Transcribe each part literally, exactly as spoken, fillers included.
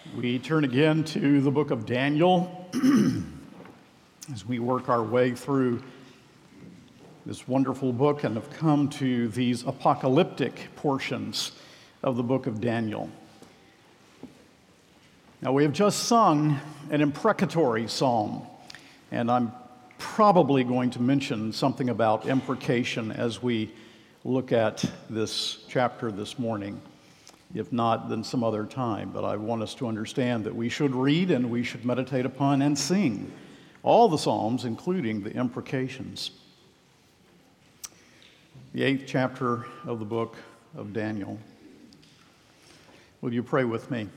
We turn again to the book of Daniel as we work our way through this wonderful book and have come to these apocalyptic portions of the book of Daniel. Now, we have just sung an imprecatory psalm, and I'm probably going to mention something about imprecation as we look at this chapter this morning. If not, then some other time. But I want us to understand that we should read and we should meditate upon and sing all the Psalms, including the imprecations. The eighth chapter of the book of Daniel. Will you pray with me?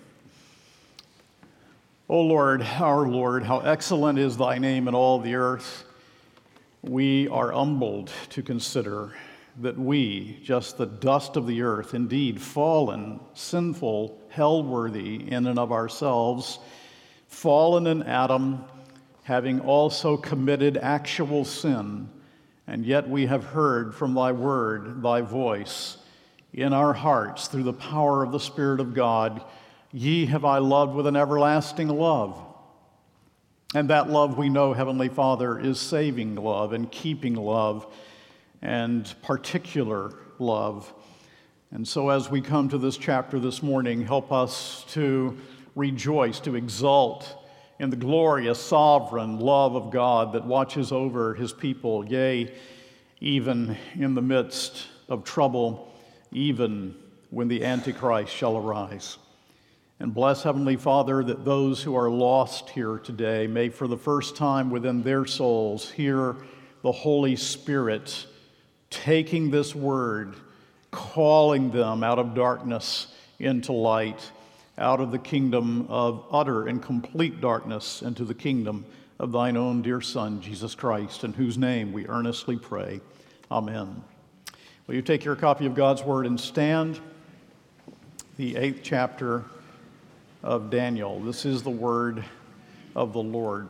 O Lord, our Lord, how excellent is thy name in all the earth. We are humbled to consider that we, just the dust of the earth, indeed fallen, sinful, hell-worthy in and of ourselves, fallen in Adam, having also committed actual sin, and yet we have heard from thy word, thy voice, in our hearts through the power of the Spirit of God, ye have I loved with an everlasting love. And that love we know, Heavenly Father, is saving love and keeping love, and particular love. And so as we come to this chapter this morning, help us to rejoice, to exult in the glorious, sovereign love of God that watches over his people, yea, even in the midst of trouble, even when the Antichrist shall arise. And bless, Heavenly Father, that those who are lost here today may for the first time within their souls hear the Holy Spirit taking this word, calling them out of darkness into light, out of the kingdom of utter and complete darkness into the kingdom of thine own dear Son, Jesus Christ, in whose name we earnestly pray. Amen. Will you take your copy of God's word and stand? The eighth chapter of Daniel. This is the word of the Lord.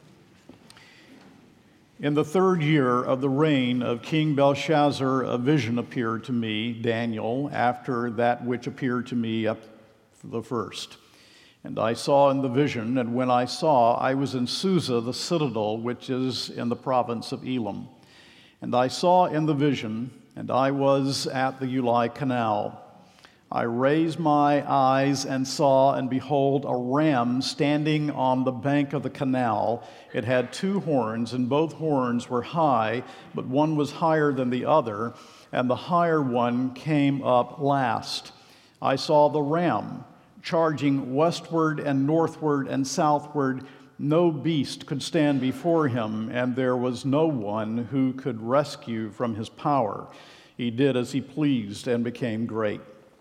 In the third year of the reign of King Belshazzar, a vision appeared to me, Daniel, after that which appeared to me at the first. And I saw in the vision, and when I saw, I was in Susa, the citadel, which is in the province of Elam. And I saw in the vision, and I was at the Ulai Canal. I raised my eyes and saw, and behold, a ram standing on the bank of the canal. It had two horns, and both horns were high, but one was higher than the other, and the higher one came up last. I saw the ram charging westward and northward and southward. No beast could stand before him, and there was no one who could rescue from his power. He did as he pleased and became great.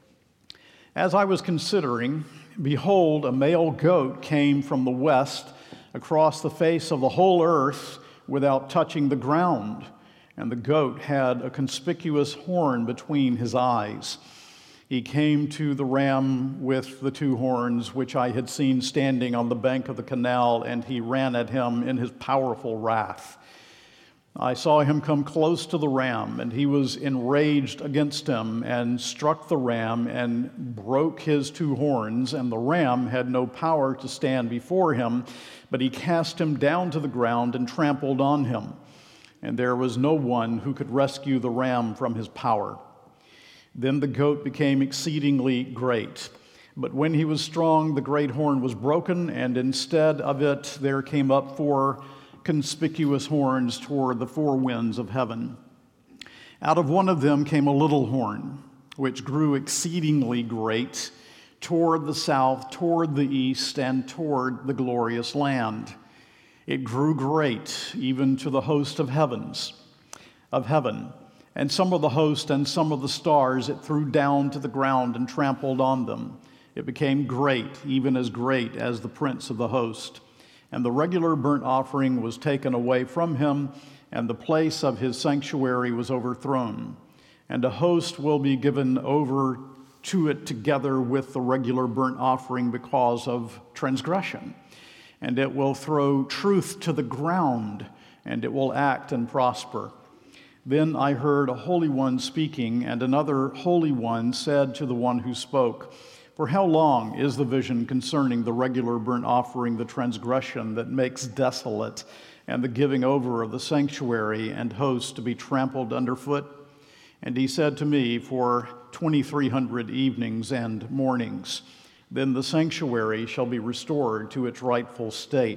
As I was considering, behold, a male goat came from the west across the face of the whole earth without touching the ground, and the goat had a conspicuous horn between his eyes. He came to the ram with the two horns, which I had seen standing on the bank of the canal, and he ran at him in his powerful wrath. I saw him come close to the ram, and he was enraged against him and struck the ram and broke his two horns, and the ram had no power to stand before him, but he cast him down to the ground and trampled on him. And there was no one who could rescue the ram from his power. Then the goat became exceedingly great. But when he was strong, the great horn was broken, and instead of it there came up four conspicuous horns toward the four winds of heaven. Out of one of them came a little horn, which grew exceedingly great toward the south, toward the east, and toward the glorious land. It grew great even to the host of heavens, of heaven, and some of the host and some of the stars it threw down to the ground and trampled on them. It became great, even as great as the prince of the host. And the regular burnt offering was taken away from him, and the place of his sanctuary was overthrown. And a host will be given over to it together with the regular burnt offering because of transgression. And it will throw truth to the ground, and it will act and prosper. Then I heard a holy one speaking, and another holy one said to the one who spoke, For how long is the vision concerning the regular burnt offering, the transgression that makes desolate, and the giving over of the sanctuary and host to be trampled underfoot? And he said to me, for twenty-three hundred evenings and mornings, then the sanctuary shall be restored to its rightful state.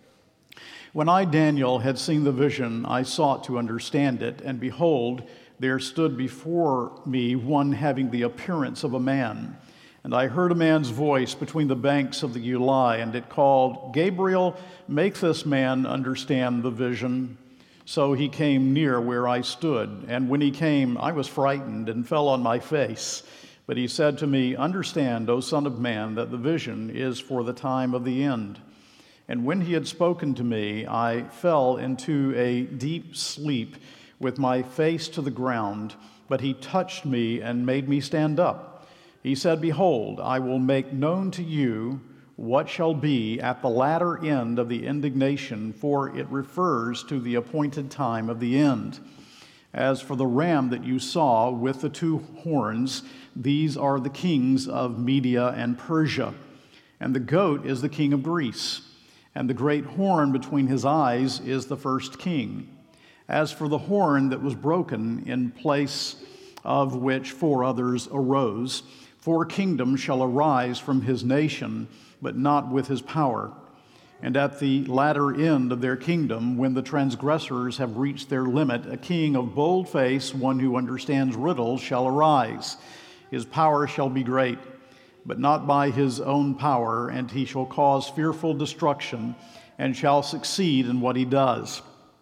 When I, Daniel, had seen the vision, I sought to understand it, and behold, there stood before me one having the appearance of a man. And I heard a man's voice between the banks of the Ulai, and it called, Gabriel, make this man understand the vision. So he came near where I stood, and when he came, I was frightened and fell on my face. But he said to me, Understand, O Son of Man, that the vision is for the time of the end. And when he had spoken to me, I fell into a deep sleep with my face to the ground, but he touched me and made me stand up. He said, Behold, I will make known to you what shall be at the latter end of the indignation, for it refers to the appointed time of the end. As for the ram that you saw with the two horns, these are the kings of Media and Persia, and the goat is the king of Greece, and the great horn between his eyes is the first king. As for the horn that was broken, in place of which four others arose, four kingdoms shall arise from his nation, but not with his power. And at the latter end of their kingdom, when the transgressors have reached their limit, a king of bold face, one who understands riddles, shall arise. His power shall be great, but not by his own power, and he shall cause fearful destruction, and shall succeed in what he does,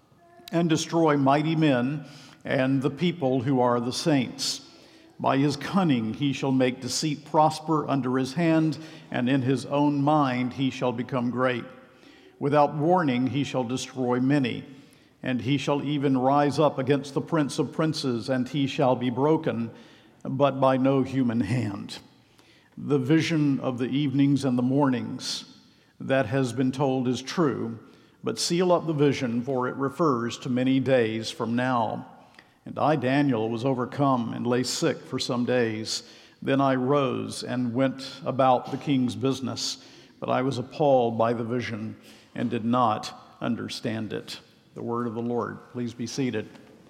and destroy mighty men and the people who are the saints. By his cunning he shall make deceit prosper under his hand, and in his own mind he shall become great. Without warning he shall destroy many, and he shall even rise up against the prince of princes, and he shall be broken, but by no human hand. The vision of the evenings and the mornings that has been told is true, but seal up the vision, for it refers to many days from now. And I, Daniel, was overcome and lay sick for some days. Then I rose and went about the king's business, but I was appalled by the vision and did not understand it. The word of the Lord. Please be seated.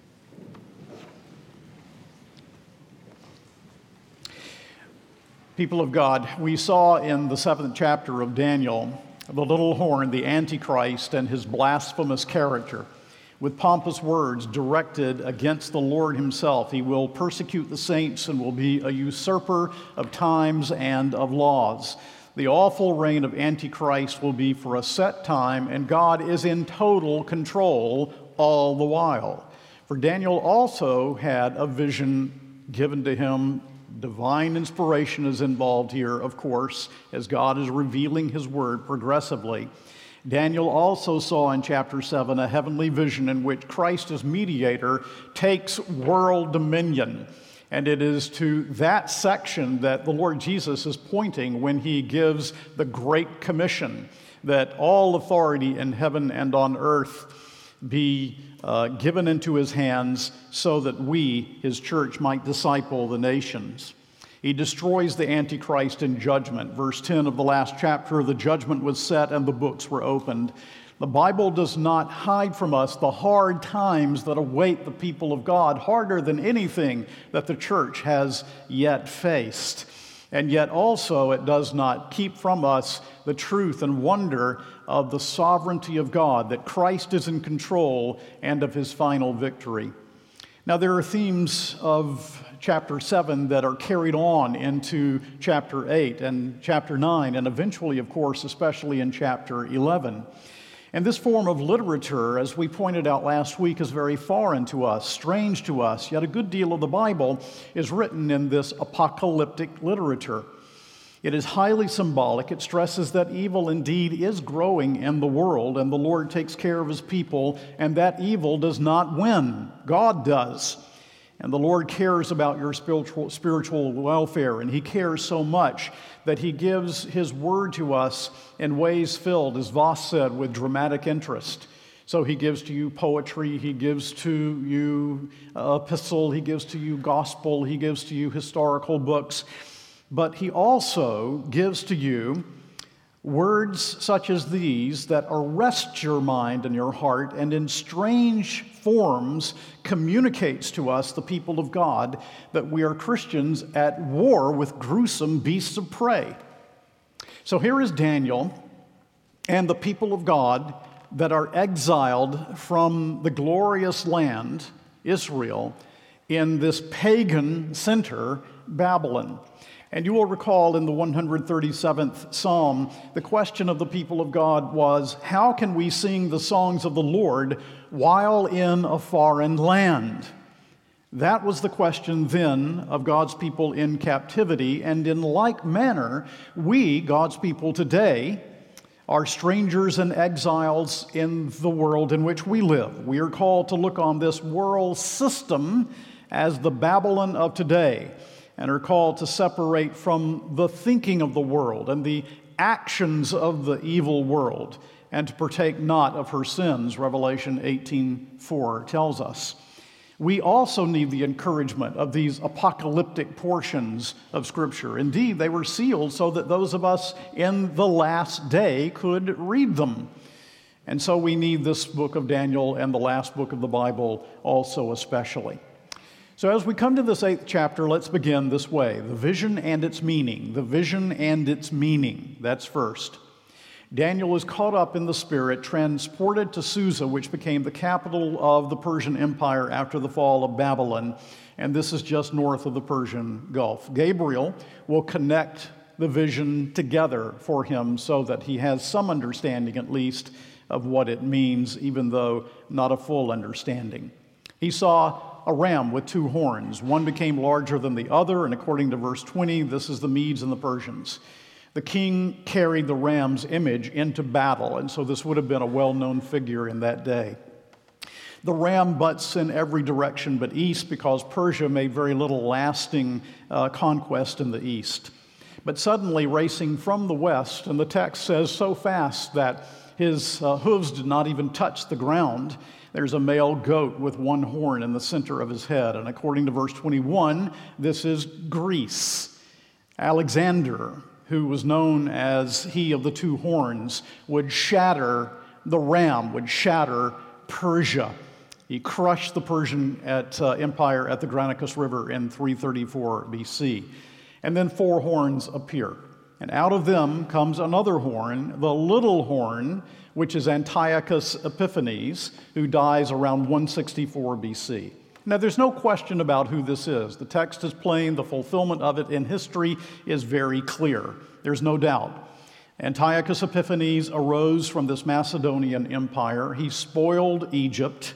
People of God, we saw in the seventh chapter of Daniel the little horn, the Antichrist, and his blasphemous character, with pompous words directed against the Lord himself. He will persecute the saints and will be a usurper of times and of laws. The awful reign of Antichrist will be for a set time, and God is in total control all the while. For Daniel also had a vision given to him. Divine inspiration is involved here, of course, as God is revealing his word progressively. Daniel also saw in chapter seven a heavenly vision in which Christ as mediator takes world dominion. And it is to that section that the Lord Jesus is pointing when he gives the Great Commission, that all authority in heaven and on earth be uh, given into his hands so that we, his church, might disciple the nations. He destroys the Antichrist in judgment. Verse ten of the last chapter, the judgment was set and the books were opened. The Bible does not hide from us the hard times that await the people of God, harder than anything that the church has yet faced. And yet also it does not keep from us the truth and wonder of the sovereignty of God, that Christ is in control, and of his final victory. Now, there are themes of chapter seven that are carried on into chapter eight and chapter nine, and eventually, of course, especially in chapter eleven. And this form of literature, as we pointed out last week, is very foreign to us, strange to us, yet a good deal of the Bible is written in this apocalyptic literature. It is highly symbolic. It stresses that evil indeed is growing in the world, and the Lord takes care of his people, and that evil does not win. God does. And the Lord cares about your spiritual, spiritual welfare, and he cares so much that he gives his word to us in ways filled, as Voss said, with dramatic interest. So he gives to you poetry, he gives to you epistle, he gives to you gospel, he gives to you historical books. but he also gives to you words such as these that arrest your mind and your heart, and in strange forms communicates to us, the people of God, that we are Christians at war with gruesome beasts of prey. So here is Daniel and the people of God that are exiled from the glorious land, Israel, in this pagan center, Babylon. And you will recall in the one hundred thirty-seventh Psalm, the question of the people of God was, how can we sing the songs of the Lord while in a foreign land? That was the question then of God's people in captivity, and in like manner, we, God's people today, are strangers and exiles in the world in which we live. We are called to look on this world system as the Babylon of today, and are called to separate from the thinking of the world and the actions of the evil world, and to partake not of her sins, Revelation eighteen four tells us. We also need the encouragement of these apocalyptic portions of Scripture. Indeed, they were sealed so that those of us in the last day could read them. And so we need this book of Daniel and the last book of the Bible also especially. So as we come to this eighth chapter, let's begin this way. The vision and its meaning. The vision and its meaning. That's first. Daniel is caught up in the Spirit, transported to Susa, which became the capital of the Persian Empire after the fall of Babylon. And this is just north of the Persian Gulf. Gabriel will connect the vision together for him so that he has some understanding, at least, of what it means, even though not a full understanding. He saw a ram with two horns. One became larger than the other, and according to verse twenty, this is the Medes and the Persians. The king carried the ram's image into battle, and so this would have been a well-known figure in that day. The ram butts in every direction but east because Persia made very little lasting uh, conquest in the east. But suddenly, racing from the west, and the text says so fast that his uh, hooves did not even touch the ground, there's a male goat with one horn in the center of his head. And according to verse twenty-one, this is Greece. Alexander, who was known as he of the two horns, would shatter the ram, would shatter Persia. He crushed the Persian at, uh, Empire at the Granicus River in three thirty-four B C. And then four horns appear. And out of them comes another horn, the little horn, which is Antiochus Epiphanes, who dies around one sixty-four B C. Now, there's no question about who this is. The text is plain. The fulfillment of it in history is very clear. There's no doubt. Antiochus Epiphanes arose from this Macedonian empire. He spoiled Egypt.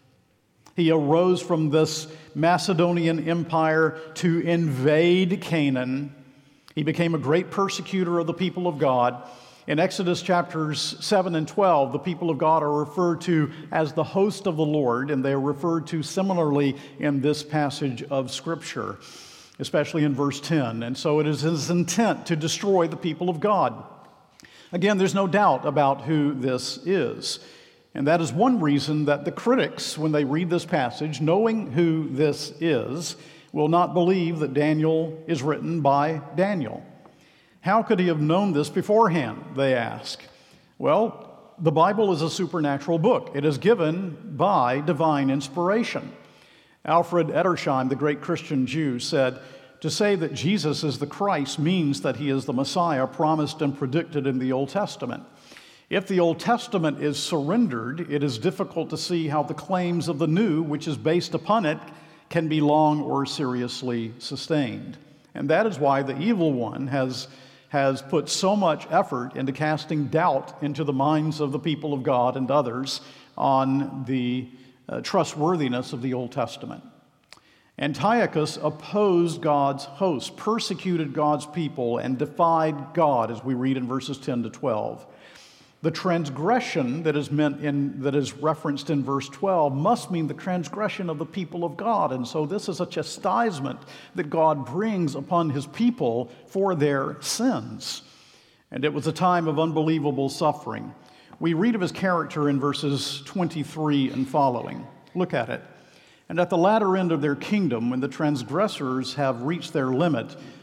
He arose from this Macedonian empire to invade Canaan. He became a great persecutor of the people of God. In Exodus chapters seven and twelve, the people of God are referred to as the host of the Lord, and they are referred to similarly in this passage of Scripture, especially in verse ten. And so it is his intent to destroy the people of God. Again, there's no doubt about who this is. And that is one reason that the critics, when they read this passage, knowing who this is, will not believe that Daniel is written by Daniel. How could he have known this beforehand, they ask? Well, the Bible is a supernatural book. It is given by divine inspiration. Alfred Edersheim, the great Christian Jew, said, "To say that Jesus is the Christ means that he is the Messiah promised and predicted in the Old Testament. If the Old Testament is surrendered, it is difficult to see how the claims of the New, which is based upon it, can be long or seriously sustained." And that is why the evil one has has put so much effort into casting doubt into the minds of the people of God and others on the uh, trustworthiness of the Old Testament. Antiochus opposed God's host, persecuted God's people, and defied God, as we read in verses ten to twelve. The transgression that is meant in that is referenced in verse twelve must mean the transgression of the people of God. And so this is a chastisement that God brings upon his people for their sins. And it was a time of unbelievable suffering. We read of his character in verses twenty-three and following. Look at it. "And at the latter end of their kingdom, when the transgressors have reached their limit,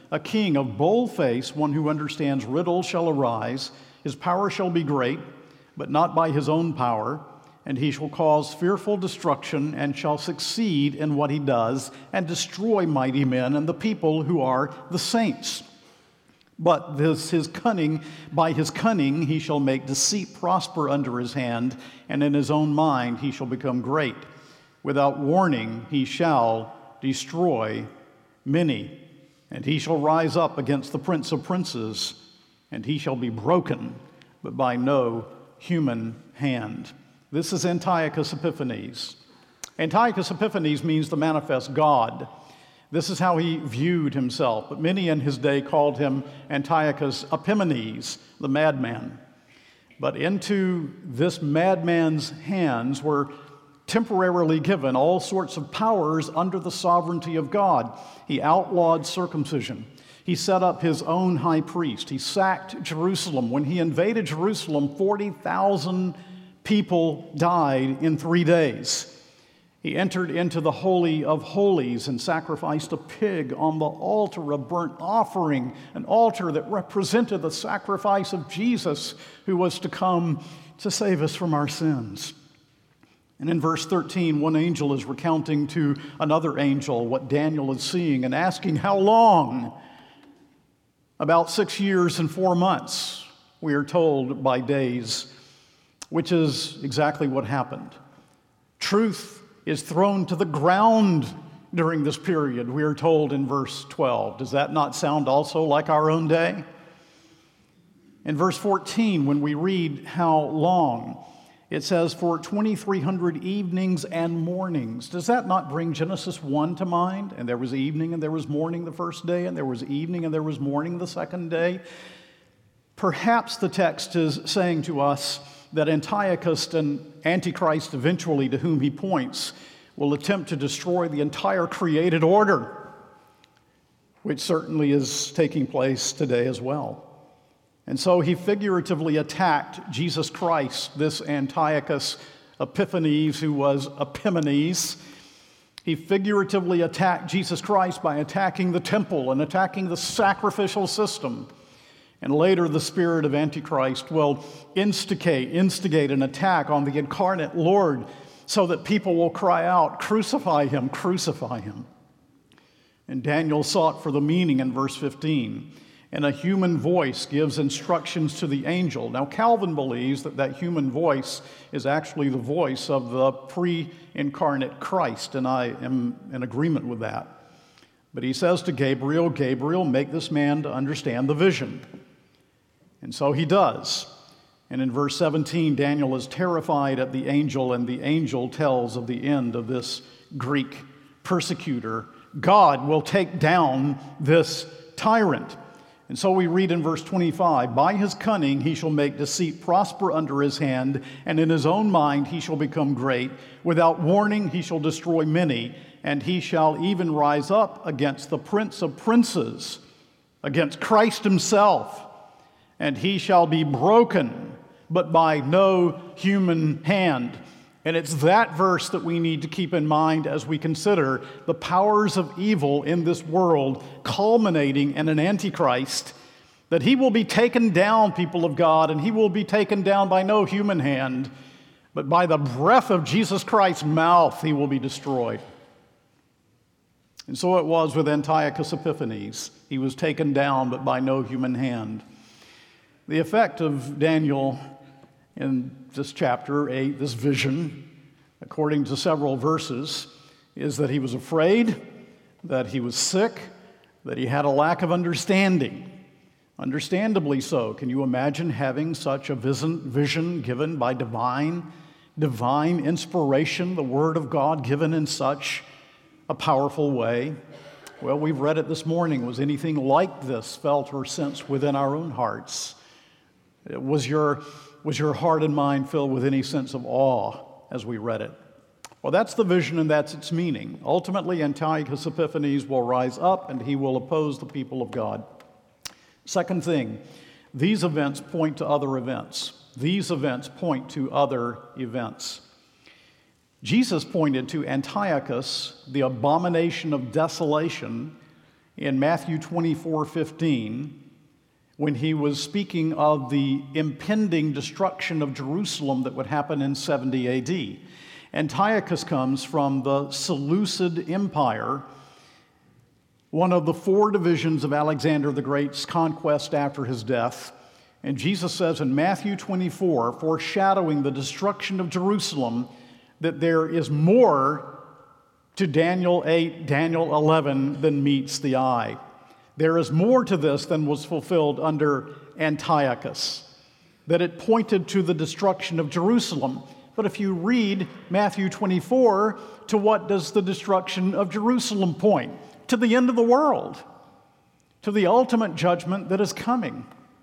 A king of bold face, one who understands riddles, shall arise. His power shall be great, but not by his own power. And he shall cause fearful destruction, and shall succeed in what he does, and destroy mighty men and the people who are the saints. But this his cunning, by his cunning he shall make deceit prosper under his hand, and in his own mind he shall become great. Without warning he shall destroy many. And he shall rise up against the prince of princes, and he shall be broken, but by no human hand. This is Antiochus Epiphanes. Antiochus Epiphanes means the manifest God. This is how he viewed himself, but many in his day called him Antiochus Epimanes, the madman. But into this madman's hands were temporarily given all sorts of powers under the sovereignty of God. He outlawed circumcision. He set up his own high priest. He sacked Jerusalem. When he invaded Jerusalem, forty thousand people died in three days. He entered into the Holy of Holies and sacrificed a pig on the altar of burnt offering, an altar that represented the sacrifice of Jesus, who was to come to save us from our sins. And in verse thirteen, one angel is recounting to another angel what Daniel is seeing and asking, how long? About six years and four months, we are told by days, which is exactly what happened. Truth is thrown to the ground during this period, we are told in verse twelve. Does that not sound also like our own day? In verse fourteen, when we read how long, it says, for twenty-three hundred evenings and mornings. Does that not bring Genesis one to mind? And there was evening and there was morning the first day, and there was evening and there was morning the second day. Perhaps the text is saying to us that Antiochus and Antichrist, eventually to whom he points, will attempt to destroy the entire created order, which certainly is taking place today as well. And so he figuratively attacked Jesus Christ, this Antiochus Epiphanes, who was Epimanes. He figuratively attacked Jesus Christ by attacking the temple and attacking the sacrificial system. And later, the spirit of Antichrist will instigate, instigate an attack on the incarnate Lord so that people will cry out, crucify him, crucify him. And Daniel sought for the meaning in verse fifteen. And a human voice gives instructions to the angel. Now, Calvin believes that that human voice is actually the voice of the pre-incarnate Christ, and I am in agreement with that. But he says to Gabriel, Gabriel, make this man to understand the vision. And so he does. And in verse seventeen, Daniel is terrified at the angel, and the angel tells of the end of this Greek persecutor. God will take down this tyrant. And so we read in verse twenty-five, by his cunning he shall make deceit prosper under his hand, and in his own mind he shall become great. Without warning he shall destroy many, and he shall even rise up against the prince of princes, against Christ himself, and he shall be broken, but by no human hand. And it's that verse that we need to keep in mind as we consider the powers of evil in this world, culminating in an Antichrist, that he will be taken down, people of God, and he will be taken down by no human hand, but by the breath of Jesus Christ's mouth he will be destroyed. And so it was with Antiochus Epiphanes. He was taken down, but by no human hand. The effect of Daniel in this chapter eight, this vision, according to several verses, is that he was afraid, that he was sick, that he had a lack of understanding. Understandably so. Can you imagine having such a vision given by divine, divine inspiration, the Word of God given in such a powerful way? Well, we've read it this morning. Was anything like this felt or sensed within our own hearts? Was your Was your heart and mind filled with any sense of awe as we read it? Well, that's the vision and that's its meaning. Ultimately, Antiochus Epiphanes will rise up and he will oppose the people of God. Second thing, these events point to other events. These events point to other events. Jesus pointed to Antiochus, the abomination of desolation, in Matthew twenty-four fifteen, when he was speaking of the impending destruction of Jerusalem that would happen in seventy A D. Antiochus comes from the Seleucid Empire, one of the four divisions of Alexander the Great's conquest after his death. And Jesus says in Matthew twenty-four, foreshadowing the destruction of Jerusalem, that there is more to Daniel eight, Daniel eleven than meets the eye. There is more to this than was fulfilled under Antiochus, that it pointed to the destruction of Jerusalem. But if you read Matthew twenty-four, to what does the destruction of Jerusalem point? To the end of the world, to the ultimate judgment that is coming.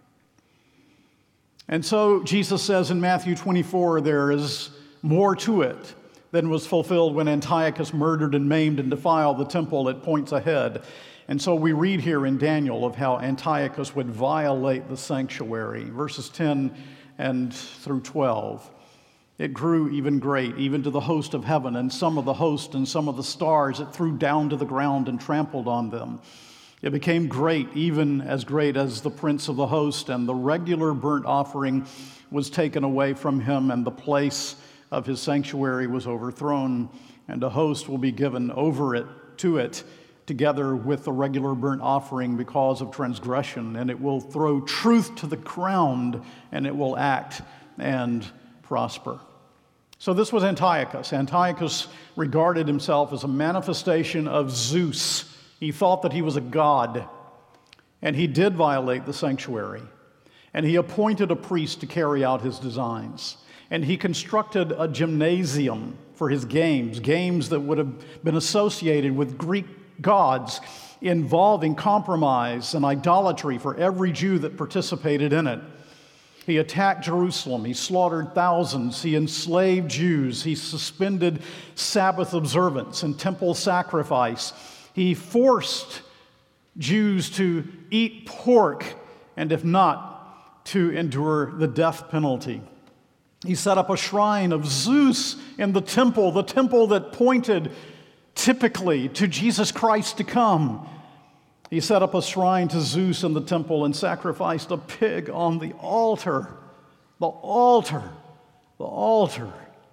And so Jesus says in Matthew twenty-four, there is more to it than was fulfilled when Antiochus murdered and maimed and defiled the temple. It points ahead. And so we read here in Daniel of how Antiochus would violate the sanctuary, verses ten and through twelve. It grew even great, even to the host of heaven, and some of the host and some of the stars it threw down to the ground and trampled on them. It became great, even as great as the prince of the host, and the regular burnt offering was taken away from him, and the place of his sanctuary was overthrown, and a host will be given over it to it, together with the regular burnt offering because of transgression, and it will throw truth to the ground, and it will act and prosper. So this was Antiochus. Antiochus regarded himself as a manifestation of Zeus. He thought that he was a god, and he did violate the sanctuary, and he appointed a priest to carry out his designs, and he constructed a gymnasium for his games, games that would have been associated with Greek gods, involving compromise and idolatry for every Jew that participated in it. He attacked Jerusalem. He slaughtered thousands. He enslaved Jews. He suspended Sabbath observance and temple sacrifice. He forced Jews to eat pork, and if not, to endure the death penalty. He set up a shrine of Zeus in the temple, the temple that pointed typically to Jesus Christ to come. He set up a shrine to Zeus in the temple and sacrificed a pig on the altar. The altar. The altar.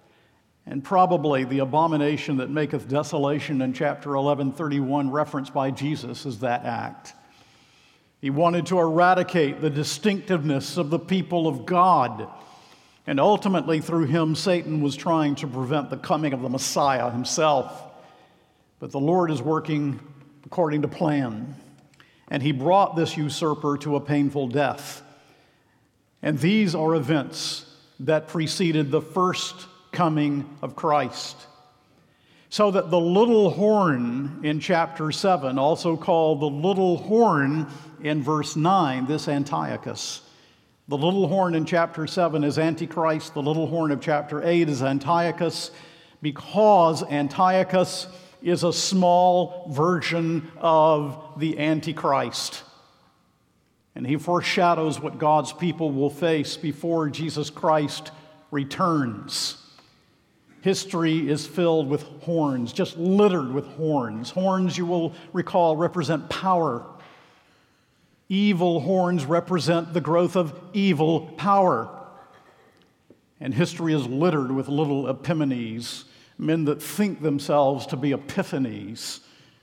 And probably the abomination that maketh desolation in chapter eleven thirty-one, referenced by Jesus, is that act. He wanted to eradicate the distinctiveness of the people of God. And ultimately, through him, Satan was trying to prevent the coming of the Messiah himself. But the Lord is working according to plan. And he brought this usurper to a painful death. And these are events that preceded the first coming of Christ. So that the little horn in chapter seven, also called the little horn in verse nine, this Antiochus. The little horn in chapter seven is Antichrist. The little horn of chapter eight is Antiochus, because Antiochus is a small version of the Antichrist. And he foreshadows what God's people will face before Jesus Christ returns. History is filled with horns, just littered with horns. Horns, you will recall, represent power. Evil horns represent the growth of evil power. And history is littered with little Epimanes, men that think themselves to be Epiphanes.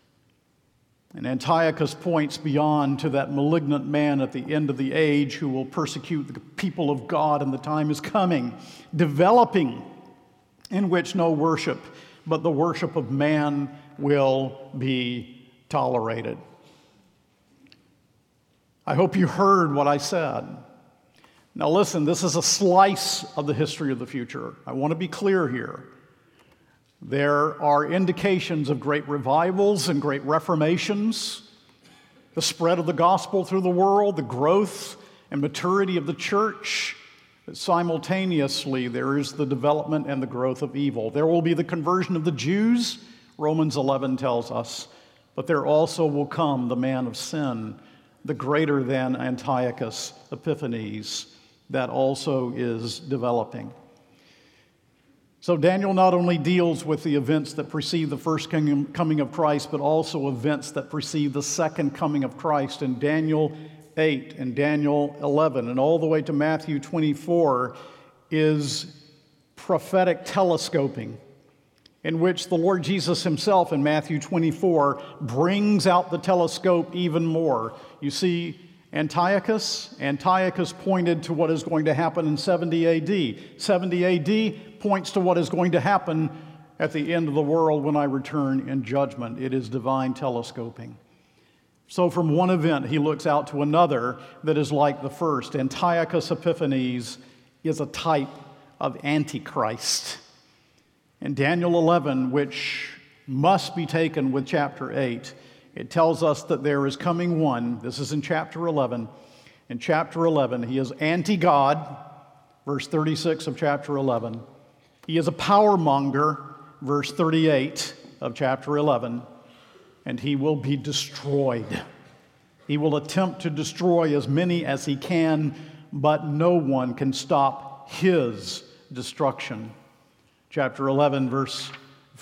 And Antiochus points beyond to that malignant man at the end of the age who will persecute the people of God, and the time is coming, developing, in which no worship, but the worship of man will be tolerated. I hope you heard what I said. Now listen, this is a slice of the history of the future. I want to be clear here. There are indications of great revivals and great reformations, the spread of the gospel through the world, the growth and maturity of the church. But simultaneously, there is the development and the growth of evil. There will be the conversion of the Jews, Romans eleven tells us, but there also will come the man of sin, the greater than Antiochus Epiphanes, that also is developing. So Daniel not only deals with the events that precede the first coming of Christ, but also events that precede the second coming of Christ. In Daniel eight and Daniel eleven and all the way to Matthew twenty-four is prophetic telescoping, in which the Lord Jesus himself in Matthew twenty-four brings out the telescope even more. You see, Antiochus, Antiochus pointed to what is going to happen in seventy A D. seventy A D points to what is going to happen at the end of the world when I return in judgment. It is divine telescoping. So from one event, he looks out to another that is like the first. Antiochus Epiphanes is a type of Antichrist. In Daniel eleven, which must be taken with chapter eight, it tells us that there is coming one. This is in chapter eleven. In chapter eleven, he is anti-God, verse thirty-six of chapter eleven. He is a power monger, verse thirty-eight of chapter eleven, and he will be destroyed. He will attempt to destroy as many as he can, but no one can stop his destruction. Chapter eleven, verse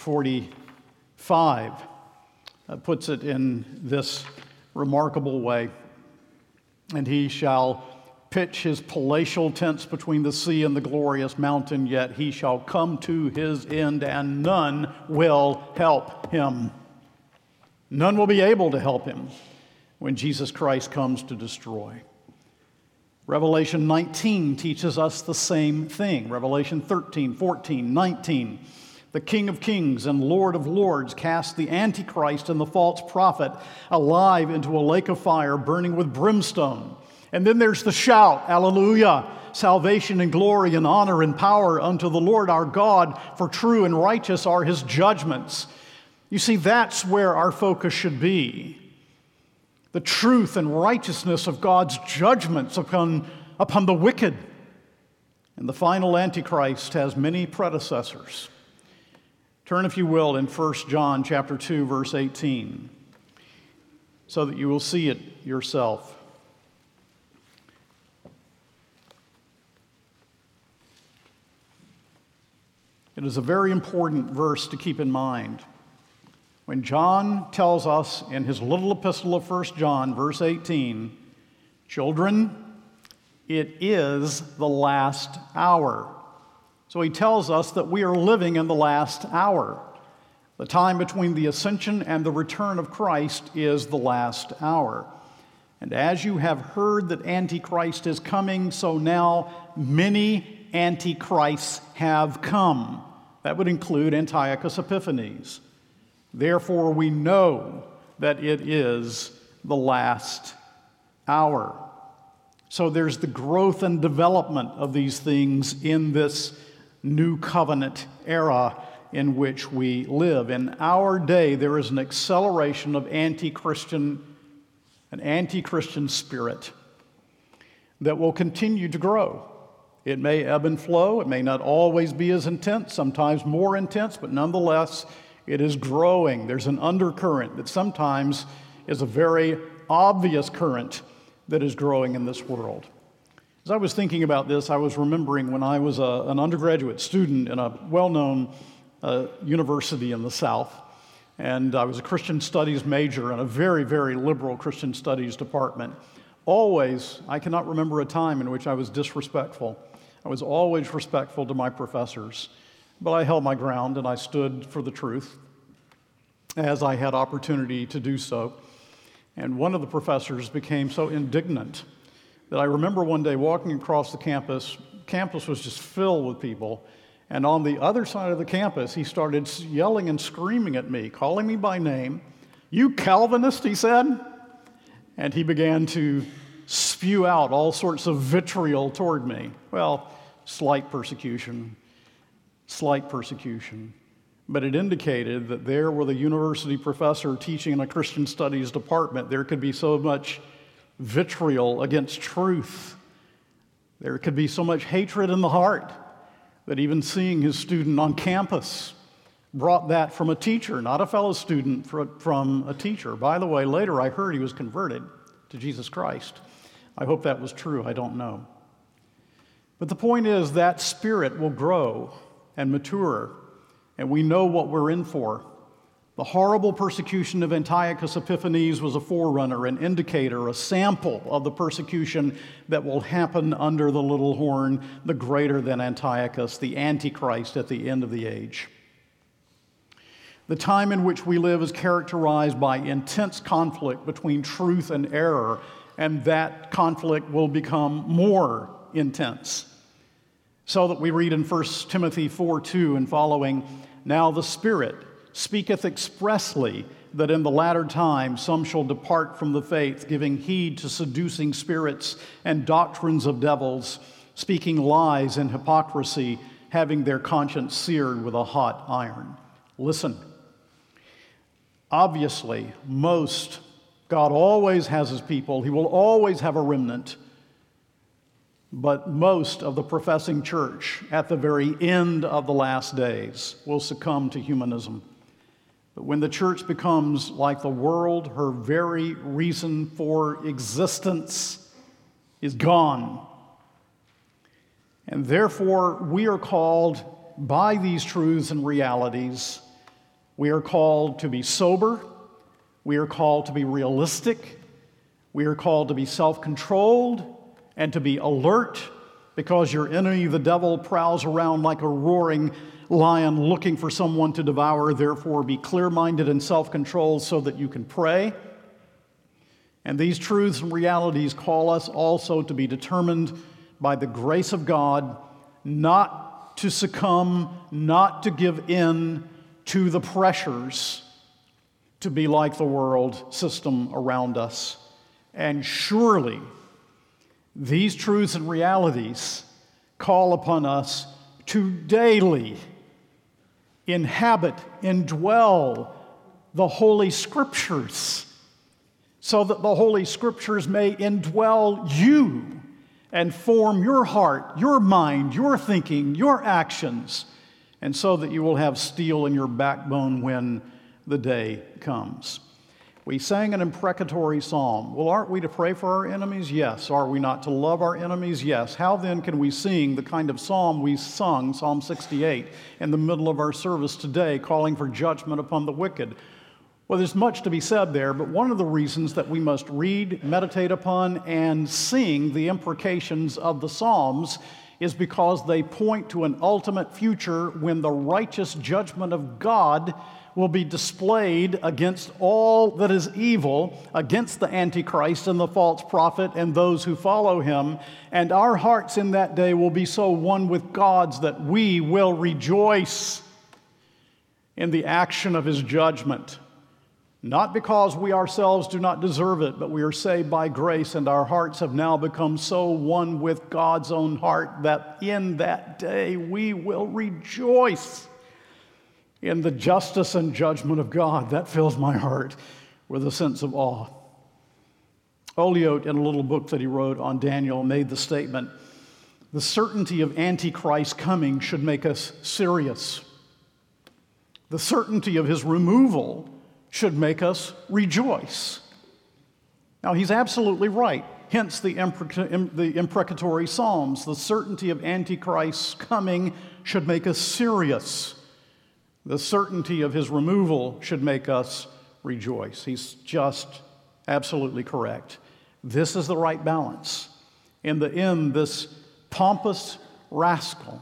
forty-five, uh, puts it in this remarkable way. And he shall pitch his palatial tents between the sea and the glorious mountain, yet he shall come to his end, and none will help him. None will be able to help him when Jesus Christ comes to destroy. Revelation nineteen teaches us the same thing. Revelation thirteen, fourteen, nineteen. The King of Kings and Lord of Lords cast the Antichrist and the false prophet alive into a lake of fire burning with brimstone. And then there's the shout, Alleluia, salvation and glory and honor and power unto the Lord our God, for true and righteous are his judgments. You see, that's where our focus should be. The truth and righteousness of God's judgments upon, upon the wicked. And the final Antichrist has many predecessors. Turn, if you will, in First John chapter two, verse eighteen, so that you will see it yourself. It is a very important verse to keep in mind. When John tells us in his little epistle of First John, verse eighteen, children, it is the last hour. So he tells us that we are living in the last hour. The time between the ascension and the return of Christ is the last hour. And as you have heard that Antichrist is coming, so now many Antichrists have come. That would include Antiochus Epiphanes. Therefore, we know that it is the last hour. So there's the growth and development of these things in this new covenant era in which we live. In our day, there is an acceleration of anti-Christian, an anti-Christian spirit that will continue to grow. It may ebb and flow. It may not always be as intense, sometimes more intense, but nonetheless, it is growing. There's an undercurrent that sometimes is a very obvious current that is growing in this world. As I was thinking about this, I was remembering when I was a, an undergraduate student in a well-known uh, university in the South, and I was a Christian studies major in a very, very liberal Christian studies department. Always, I cannot remember a time in which I was disrespectful. I was always respectful to my professors, but I held my ground and I stood for the truth as I had opportunity to do so. And one of the professors became so indignant that I remember one day walking across the campus. Campus was just filled with people. And on the other side of the campus, he started yelling and screaming at me, calling me by name. "You Calvinist," he said. And he began to spew out all sorts of vitriol toward me. Well, slight persecution, slight persecution. But it indicated that there, with a university professor teaching in a Christian studies department, there could be so much vitriol against truth. There could be so much hatred in the heart that even seeing his student on campus brought that from a teacher, not a fellow student, from a teacher. By the way, later I heard he was converted to Jesus Christ. I hope that was true. I don't know. But the point is that spirit will grow and mature, and we know what we're in for. The horrible persecution of Antiochus Epiphanes was a forerunner, an indicator, a sample of the persecution that will happen under the little horn, the greater than Antiochus, the Antichrist at the end of the age. The time in which we live is characterized by intense conflict between truth and error, and that conflict will become more intense. So that we read in First Timothy four two and following, "Now the Spirit speaketh expressly that in the latter time some shall depart from the faith, giving heed to seducing spirits and doctrines of devils, speaking lies and hypocrisy, having their conscience seared with a hot iron." Listen, obviously, most, God always has his people. He will always have a remnant. But most of the professing church at the very end of the last days will succumb to humanism. But when the church becomes like the world, her very reason for existence is gone. And therefore, we are called by these truths and realities. We are called to be sober. We are called to be realistic. We are called to be self-controlled and to be alert, because your enemy, the devil, prowls around like a roaring lion looking for someone to devour. Therefore, be clear-minded and self-controlled so that you can pray. And these truths and realities call us also to be determined by the grace of God not to succumb, not to give in to the pressures to be like the world system around us. And surely, these truths and realities call upon us to daily inhabit, indwell the Holy Scriptures, so that the Holy Scriptures may indwell you and form your heart, your mind, your thinking, your actions, and so that you will have steel in your backbone when the day comes. We sang an imprecatory psalm. Well, aren't we to pray for our enemies? Yes. Are we not to love our enemies? Yes. How then can we sing the kind of psalm we sung, Psalm sixty-eight, in the middle of our service today, calling for judgment upon the wicked? Well, there's much to be said there, but one of the reasons that we must read, meditate upon, and sing the imprecations of the Psalms is because they point to an ultimate future when the righteous judgment of God will be displayed against all that is evil, against the Antichrist and the false prophet and those who follow him. And our hearts in that day will be so one with God's that we will rejoice in the action of his judgment. Not because we ourselves do not deserve it, but we are saved by grace, and our hearts have now become so one with God's own heart that in that day we will rejoice in the justice and judgment of God. That fills my heart with a sense of awe. Oliot, in a little book that he wrote on Daniel, made the statement, "The certainty of Antichrist coming should make us serious. The certainty of his removal should make us rejoice." Now, he's absolutely right. Hence the, imprec- the imprecatory Psalms. The certainty of Antichrist's coming should make us serious. The certainty of his removal should make us rejoice. He's just absolutely correct. This is the right balance. In the end, this pompous rascal.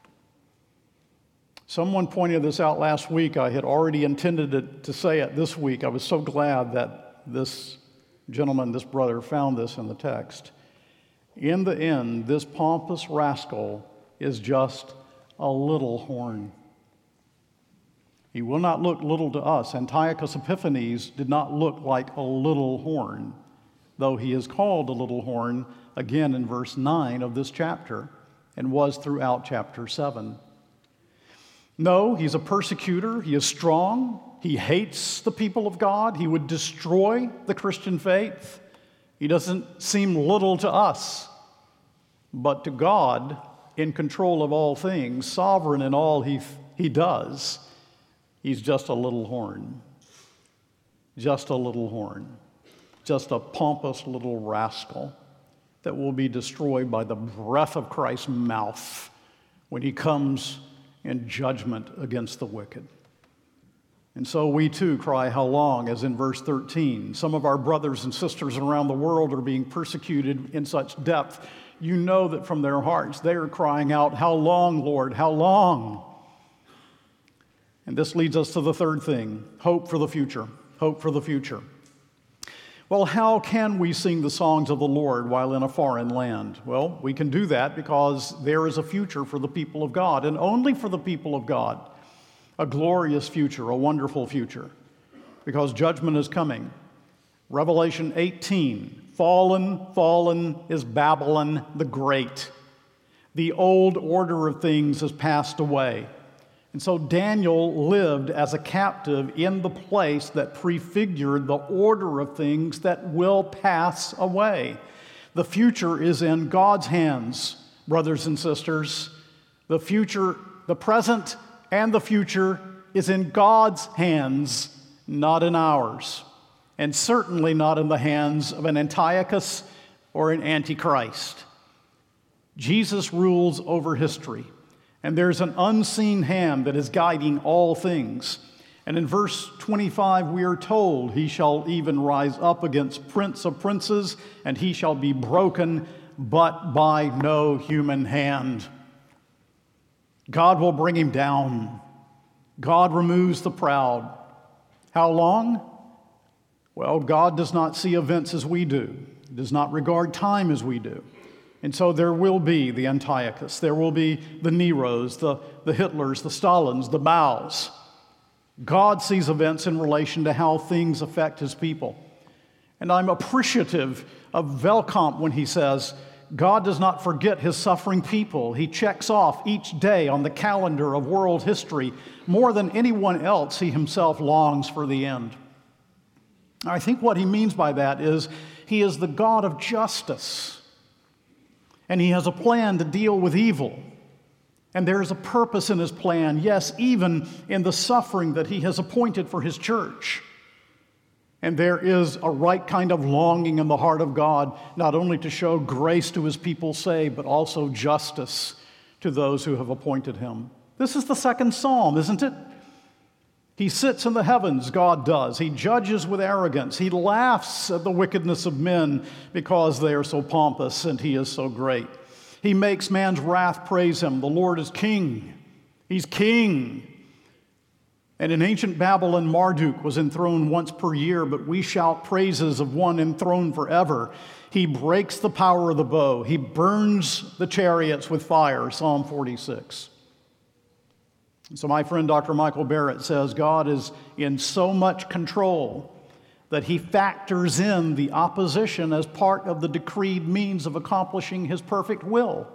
Someone pointed this out last week. I had already intended it to say it this week. I was so glad that this gentleman, this brother, found this in the text. In the end, this pompous rascal is just a little horn. He will not look little to us. Antiochus Epiphanes did not look like a little horn, though he is called a little horn again in verse nine of this chapter and was throughout chapter seven. No, he's a persecutor. He is strong. He hates the people of God. He would destroy the Christian faith. He doesn't seem little to us, but to God, in control of all things, sovereign in all he, he does, he's just a little horn. Just a little horn. Just a pompous little rascal that will be destroyed by the breath of Christ's mouth when he comes in judgment against the wicked. And so we too cry, how long, as in verse thirteen. Some of our brothers and sisters around the world are being persecuted in such depth. You know that from their hearts they are crying out, how long, Lord, how long? And this leads us to the third thing, hope for the future. Hope for the future. Well, how can we sing the songs of the Lord while in a foreign land? Well, we can do that because there is a future for the people of God, and only for the people of God. A glorious future, a wonderful future, because judgment is coming. Revelation eighteen, fallen, fallen is Babylon the Great. The old order of things has passed away. And so Daniel lived as a captive in the place that prefigured the order of things that will pass away. The future is in God's hands, brothers and sisters. The future, the present and the future is in God's hands, not in ours, and certainly not in the hands of an Antiochus or an Antichrist. Jesus rules over history, and there's an unseen hand that is guiding all things. And in verse twenty-five, we are told, he shall even rise up against prince of princes, and he shall be broken, but by no human hand. God will bring him down. God removes the proud. How long? Well, God does not see events as we do. He does not regard time as we do. And so there will be the Antiochus. There will be the Neros, the, the Hitlers, the Stalins, the Maos. God sees events in relation to how things affect his people. And I'm appreciative of Velkamp when he says, God does not forget his suffering people. He checks off each day on the calendar of world history. More than anyone else, he himself longs for the end. I think what he means by that is he is the God of justice, and he has a plan to deal with evil. And there is a purpose in his plan, yes, even in the suffering that he has appointed for his church. And there is a right kind of longing in the heart of God, not only to show grace to his people saved, but also justice to those who have appointed him. This is the second psalm, isn't it? He sits in the heavens, God does. He judges with arrogance. He laughs at the wickedness of men because they are so pompous and he is so great. He makes man's wrath praise him. The Lord is king. He's king. And in ancient Babylon, Marduk was enthroned once per year, but we shout praises of one enthroned forever. He breaks the power of the bow. He burns the chariots with fire, Psalm forty-six. So my friend Doctor Michael Barrett says God is in so much control that he factors in the opposition as part of the decreed means of accomplishing his perfect will.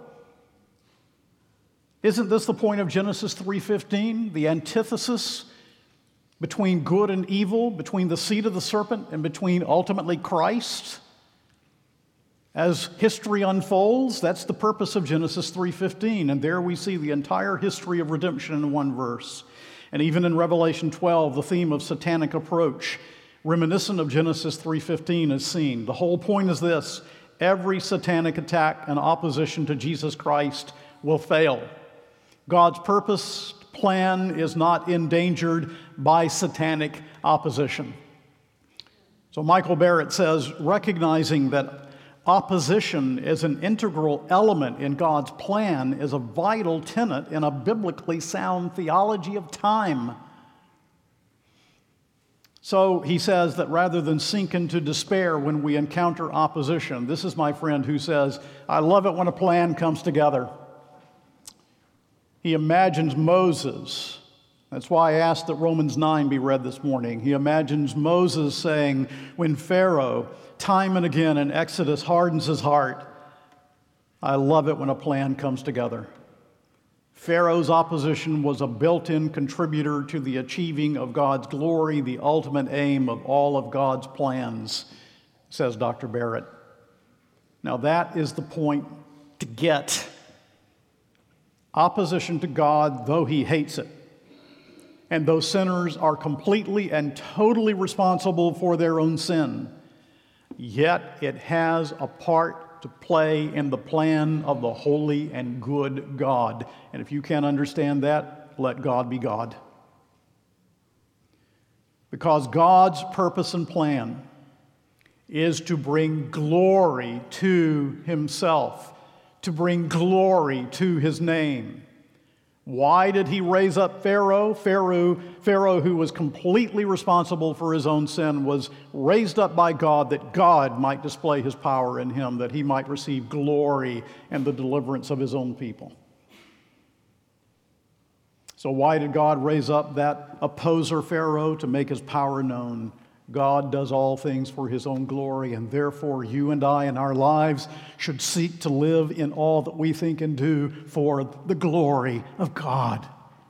Isn't this the point of Genesis three fifteen, the antithesis between good and evil, between the seed of the serpent and between ultimately Christ? As history unfolds, that's the purpose of Genesis three fifteen, and there we see the entire history of redemption in one verse. And even in Revelation twelve, the theme of satanic approach, reminiscent of Genesis three fifteen, is seen. The whole point is this: every satanic attack and opposition to Jesus Christ will fail. God's purpose, plan is not endangered by satanic opposition. So Michael Barrett says, recognizing that opposition is an integral element in God's plan is a vital tenet in a biblically sound theology of time. So he says that rather than sink into despair when we encounter opposition, this is my friend who says, I love it when a plan comes together. He imagines Moses. That's why I asked that Romans nine be read this morning. He imagines Moses saying, when Pharaoh, time and again in Exodus, hardens his heart, I love it when a plan comes together. Pharaoh's opposition was a built-in contributor to the achieving of God's glory, the ultimate aim of all of God's plans, says Doctor Barrett. Now that is the point to get. Opposition to God, though he hates it, and though sinners are completely and totally responsible for their own sin, yet it has a part to play in the plan of the holy and good God. And if you can't understand that, let God be God. Because God's purpose and plan is to bring glory to himself, to bring glory to his name. Why did he raise up Pharaoh? Pharaoh, Pharaoh, who was completely responsible for his own sin, was raised up by God that God might display his power in him, that he might receive glory and the deliverance of his own people. So why did God raise up that opposer Pharaoh? To make his power known. God does all things for his own glory, and therefore you and I in our lives should seek to live in all that we think and do for the glory of God.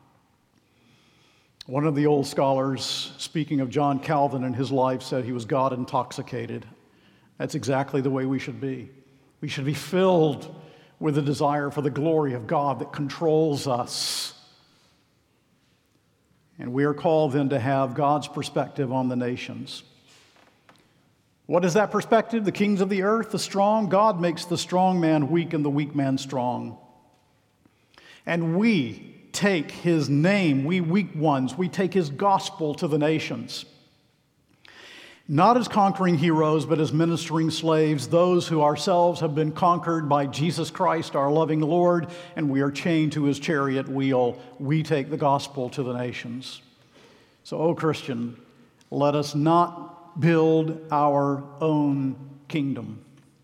One of the old scholars, speaking of John Calvin and his life, said he was God intoxicated. That's exactly the way we should be. We should be filled with a desire for the glory of God that controls us. And we are called then to have God's perspective on the nations. What is that perspective? The kings of the earth, the strong. God makes the strong man weak and the weak man strong. And we take his name, we weak ones, we take his gospel to the nations. Not as conquering heroes, but as ministering slaves, those who ourselves have been conquered by Jesus Christ, our loving Lord, and we are chained to his chariot wheel. We take the gospel to the nations. So, O Christian, let us not build our own kingdom.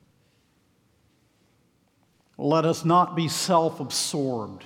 Let us not be self-absorbed.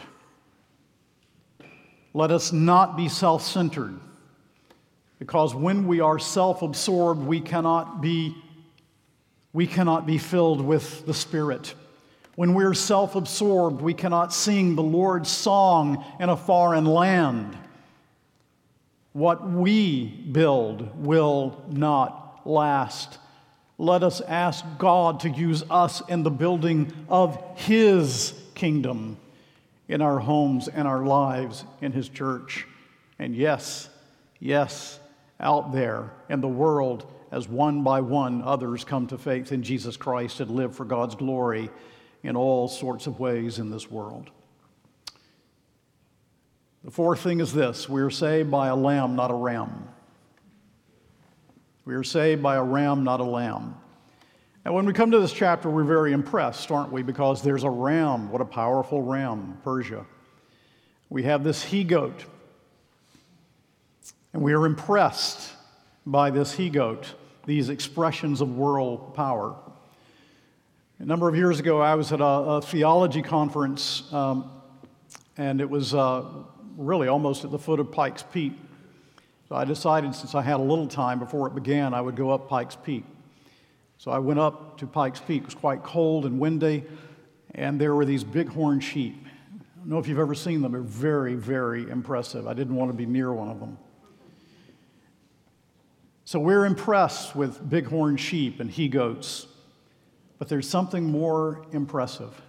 Let us not be self-centered. Because when we are self-absorbed, we cannot be, we cannot be filled with the Spirit. When we're self-absorbed, we cannot sing the Lord's song in a foreign land. What we build will not last. Let us ask God to use us in the building of his kingdom, in our homes and our lives, in his church. And yes, yes, out there in the world, as one by one others come to faith in Jesus Christ and live for God's glory in all sorts of ways in this world. The fourth thing is this: we are saved by a lamb, not a ram. We are saved by a ram, not a lamb. And when we come to this chapter, we're very impressed, aren't we? Because there's a ram. What a powerful ram, Persia. We have this he-goat. And we are impressed by this he-goat, these expressions of world power. A number of years ago, I was at a, a theology conference, um, and it was uh, really almost at the foot of Pikes Peak. So I decided, since I had a little time before it began, I would go up Pikes Peak. So I went up to Pikes Peak. It was quite cold and windy, and there were these bighorn sheep. I don't know if you've ever seen them. They're very, very impressive. I didn't want to be near one of them. So we're impressed with bighorn sheep and he-goats, but there's something more impressive.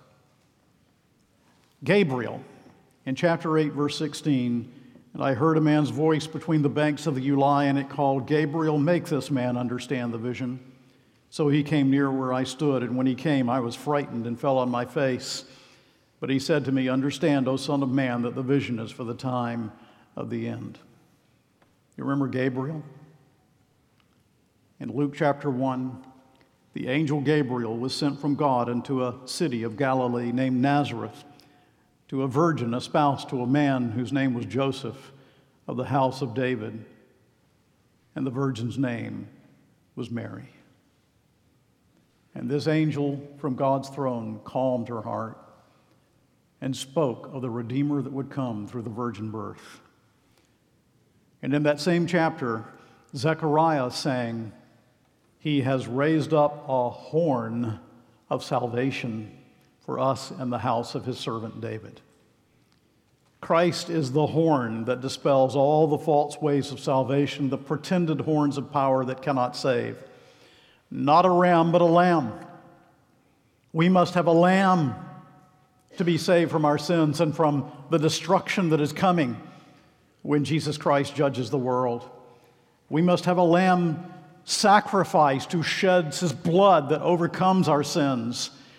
Gabriel, in chapter eight, verse sixteen, and I heard a man's voice between the banks of the Ulai, and it called, Gabriel, make this man understand the vision. So he came near where I stood, and when he came, I was frightened and fell on my face. But he said to me, understand, O Son of Man, that the vision is for the time of the end. You remember Gabriel? In Luke chapter one, the angel Gabriel was sent from God into a city of Galilee named Nazareth to a virgin espoused to a man whose name was Joseph of the house of David, and the virgin's name was Mary. And this angel from God's throne calmed her heart and spoke of the Redeemer that would come through the virgin birth. And in that same chapter, Zechariah sang, he has raised up a horn of salvation for us in the house of his servant David. Christ is the horn that dispels all the false ways of salvation, the pretended horns of power that cannot save. Not a ram, but a lamb. We must have a lamb to be saved from our sins and from the destruction that is coming when Jesus Christ judges the world. We must have a lamb sacrificed who sheds his blood that overcomes our sins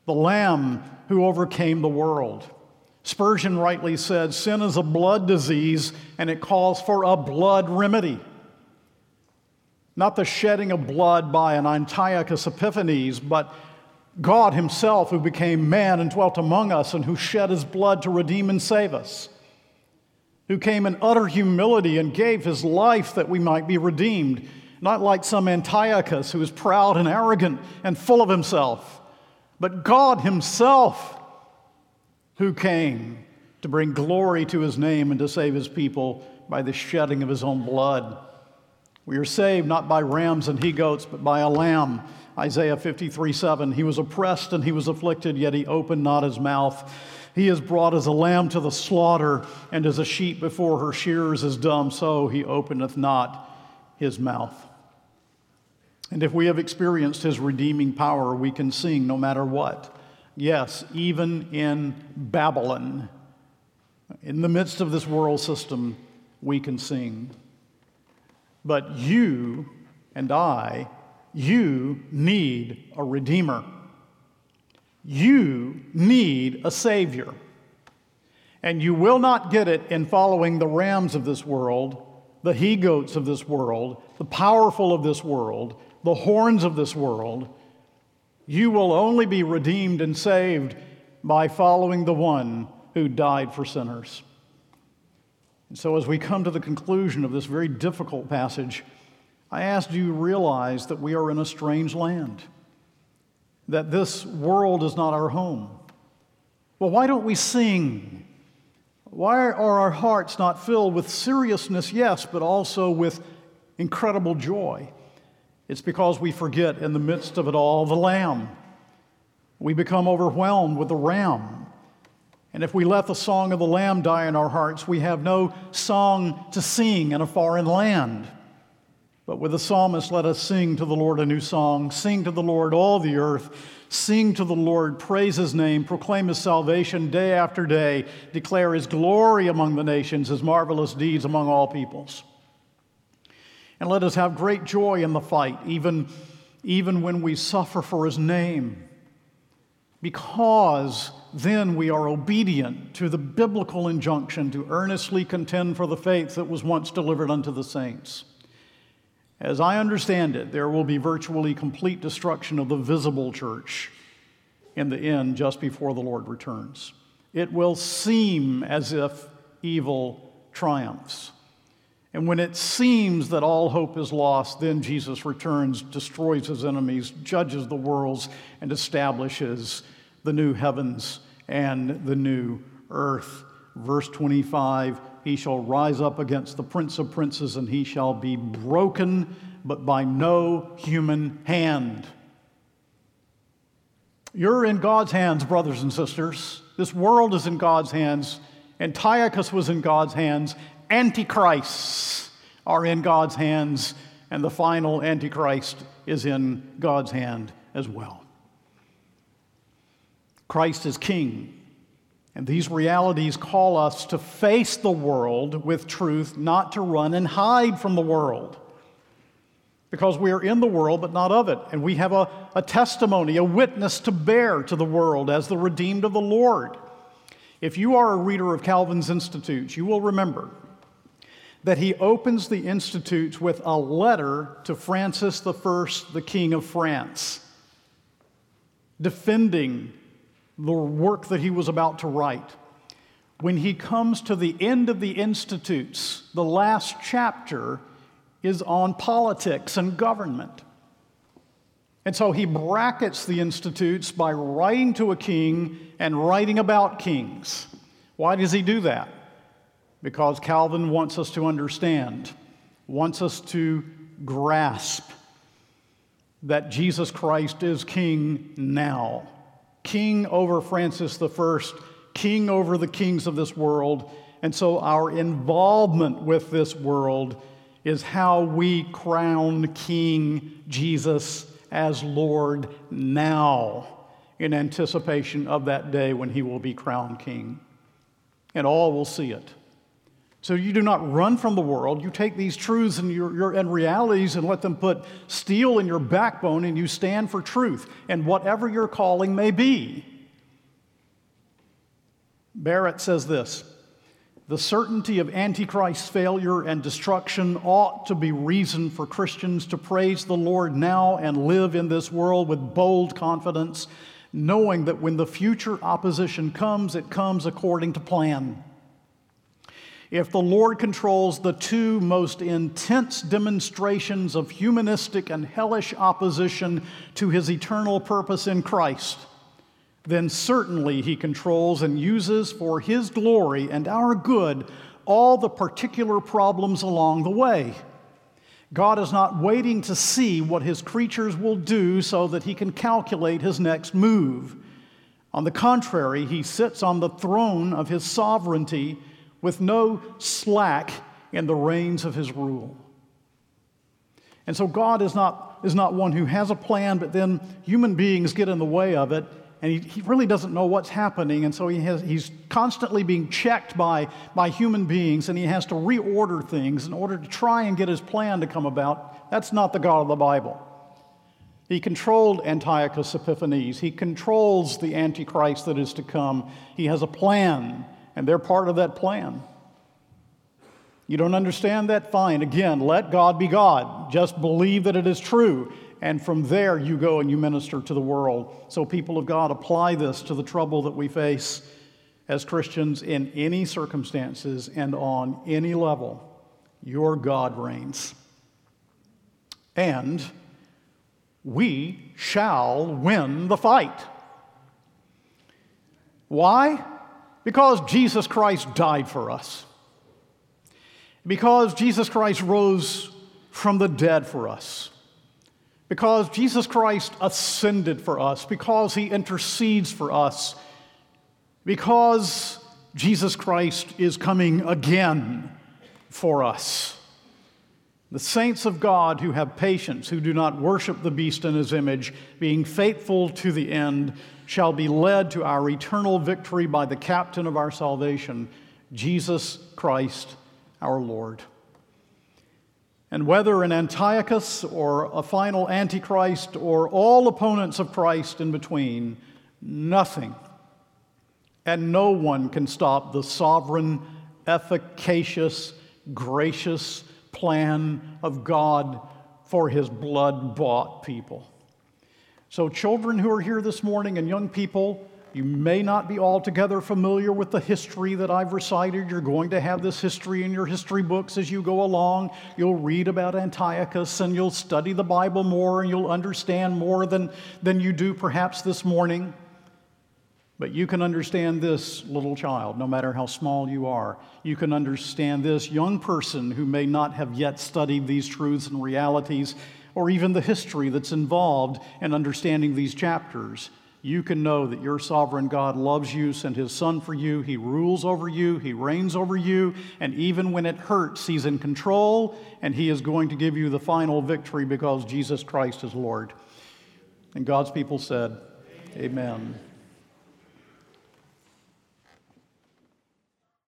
the Lamb who overcame the world. Spurgeon rightly said, sin is a blood disease, and it calls for a blood remedy. Not the shedding of blood by an Antiochus Epiphanes, but God himself who became man and dwelt among us and who shed his blood to redeem and save us, who came in utter humility and gave his life that we might be redeemed, not like some Antiochus who is proud and arrogant and full of himself, but God himself who came to bring glory to his name and to save his people by the shedding of his own blood. We are saved not by rams and he-goats, but by a lamb. Isaiah fifty-three seven, he was oppressed and he was afflicted, yet he opened not his mouth. He is brought as a lamb to the slaughter, and as a sheep before her shearers is dumb, so he openeth not his mouth. And if we have experienced his redeeming power, we can sing no matter what. Yes, even in Babylon, in the midst of this world system, we can sing. But you and I, you need a Redeemer. You need a Savior. And you will not get it in following the rams of this world, the he-goats of this world, the powerful of this world, the horns of this world. You will only be redeemed and saved by following the one who died for sinners. And so as we come to the conclusion of this very difficult passage, I ask, do you realize that we are in a strange land? That this world is not our home? Well, why don't we sing? Why are our hearts not filled with seriousness, yes, but also with incredible joy? It's because we forget in the midst of it all the Lamb. We become overwhelmed with the ram. And if we let the song of the Lamb die in our hearts, we have no song to sing in a foreign land. But with the psalmist, let us sing to the Lord a new song. Sing to the Lord, all the earth. Sing to the Lord, praise his name, proclaim his salvation day after day. Declare his glory among the nations, his marvelous deeds among all peoples. And let us have great joy in the fight, even, even when we suffer for his name, because then we are obedient to the biblical injunction to earnestly contend for the faith that was once delivered unto the saints. As I understand it, there will be virtually complete destruction of the visible church in the end, just before the Lord returns. It will seem as if evil triumphs. And when it seems that all hope is lost, then Jesus returns, destroys his enemies, judges the worlds, and establishes the new heavens and the new earth. Verse twenty-five, he shall rise up against the prince of princes, and he shall be broken, but by no human hand. You're in God's hands, brothers and sisters. This world is in God's hands. Antiochus was in God's hands. Antichrists are in God's hands, and the final Antichrist is in God's hand as well. Christ is King, and these realities call us to face the world with truth, not to run and hide from the world. Because we are in the world, but not of it, and we have a, a testimony, a witness to bear to the world as the redeemed of the Lord. If you are a reader of Calvin's Institutes, you will remember that he opens the Institutes with a letter to Francis the First, the King of France, defending the work that he was about to write. When he comes to the end of the Institutes, the last chapter is on politics and government. And so he brackets the Institutes by writing to a king and writing about kings. Why does he do that? Because Calvin wants us to understand, wants us to grasp that Jesus Christ is king now. King over Francis the First, king over the kings of this world. And so our involvement with this world is how we crown King Jesus as Lord now, in anticipation of that day when he will be crowned king. And all will see it. So you do not run from the world. You take these truths and, your, your, and realities and let them put steel in your backbone, and you stand for truth and whatever your calling may be. Barrett says this: the certainty of Antichrist's failure and destruction ought to be reason for Christians to praise the Lord now and live in this world with bold confidence, knowing that when the future opposition comes, it comes according to plan. If the Lord controls the two most intense demonstrations of humanistic and hellish opposition to his eternal purpose in Christ, then certainly he controls and uses for his glory and our good all the particular problems along the way. God is not waiting to see what his creatures will do so that he can calculate his next move. On the contrary, he sits on the throne of his sovereignty with no slack in the reins of his rule. And so God is not, is not one who has a plan, but then human beings get in the way of it, and he, he really doesn't know what's happening, and so he has, he's constantly being checked by, by human beings, and he has to reorder things in order to try and get his plan to come about. That's not the God of the Bible. He controlled Antiochus Epiphanes. He controls the Antichrist that is to come. He has a plan, and they're part of that plan. You don't understand that? Fine. Again, let God be God. Just believe that it is true. And from there, you go and you minister to the world. So people of God, apply this to the trouble that we face as Christians in any circumstances and on any level. Your God reigns. And we shall win the fight. Why? Because Jesus Christ died for us. Because Jesus Christ rose from the dead for us. Because Jesus Christ ascended for us. Because he intercedes for us. Because Jesus Christ is coming again for us. The saints of God who have patience, who do not worship the beast in his image, being faithful to the end, shall be led to our eternal victory by the captain of our salvation, Jesus Christ our Lord. And whether an Antiochus or a final Antichrist or all opponents of Christ in between, nothing and no one can stop the sovereign, efficacious, gracious plan of God for his blood-bought people. So children who are here this morning and young people, you may not be altogether familiar with the history that I've recited. You're going to have this history in your history books as you go along. You'll read about Antiochus and you'll study the Bible more and you'll understand more than, than you do perhaps this morning. But you can understand this, little child, no matter how small you are. You can understand this, young person who may not have yet studied these truths and realities, or even the history that's involved in understanding these chapters. You can know that your sovereign God loves you, sent his Son for you, he rules over you, he reigns over you, and even when it hurts, he's in control, and he is going to give you the final victory because Jesus Christ is Lord. And God's people said, Amen. Amen.